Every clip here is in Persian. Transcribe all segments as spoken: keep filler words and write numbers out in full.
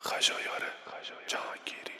خشایار جهانگیری.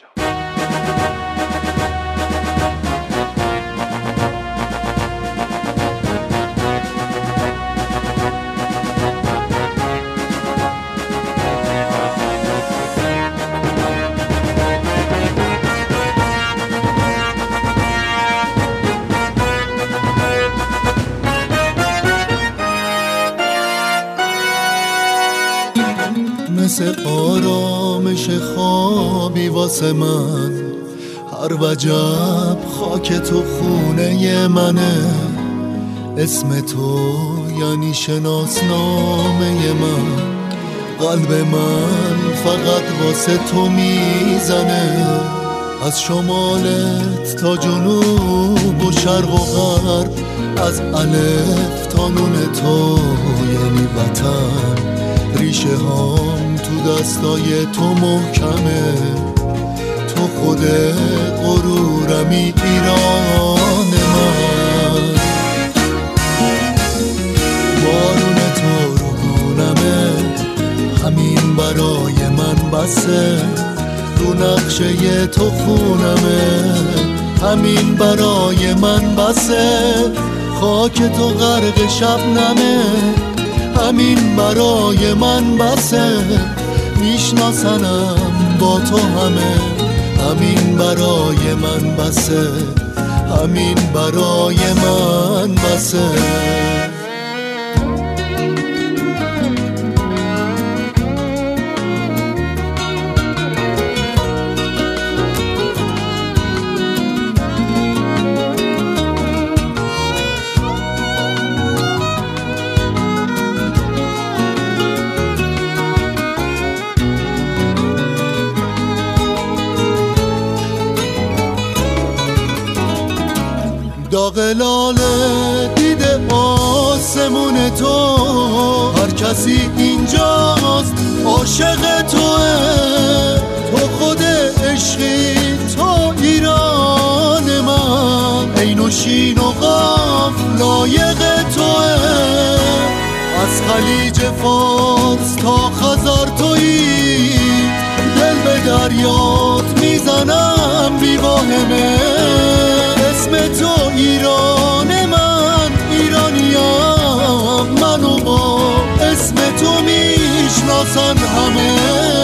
مثل آرامش خوابی واسه من، هر وجب خاک تو خونه منه. اسم تو یعنی شناسنامه من، قلب من فقط واسه تو میزنه. از شمالت تا جنوب و شرق و غرب، از الف تا نون تو یعنی وطن. ریشه هام تو دستای تو محکمه، تو خود غرورمی، ایران من. بارون تو رو گونمه، همین برای من بسه. رو نقشه تو خونمه، همین برای من بسه. خاک تو غرق شبنمه، همین برای من بسه. میشناسنم با تو همه، همین برای من بسه. همین برای من بسه. داغ لاله دیده آسمون تو، هر کسی اینجاست عاشق توه. تو خود عشقی، تو ایران من. عین و شین و قاف لایق توه. از خلیج فارس تا خزر تویی، دل به دریات میزنم بی واهمه. اسم تو ایران من، ایرانیم منو با اسم تو میشناسن همه.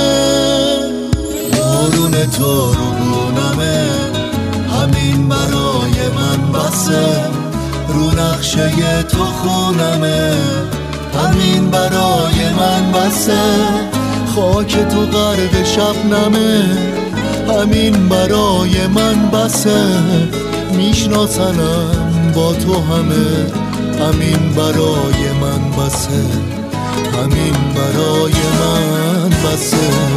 بارون تو رو گونمه، همین برای من بسه. رو نقشه تو خونمه، همین برای من بسه. خاک تو غرق شبنمه، همین برای من بسه. میشناسنم با تو همه، همین برای من بسه. همین برای من بسه.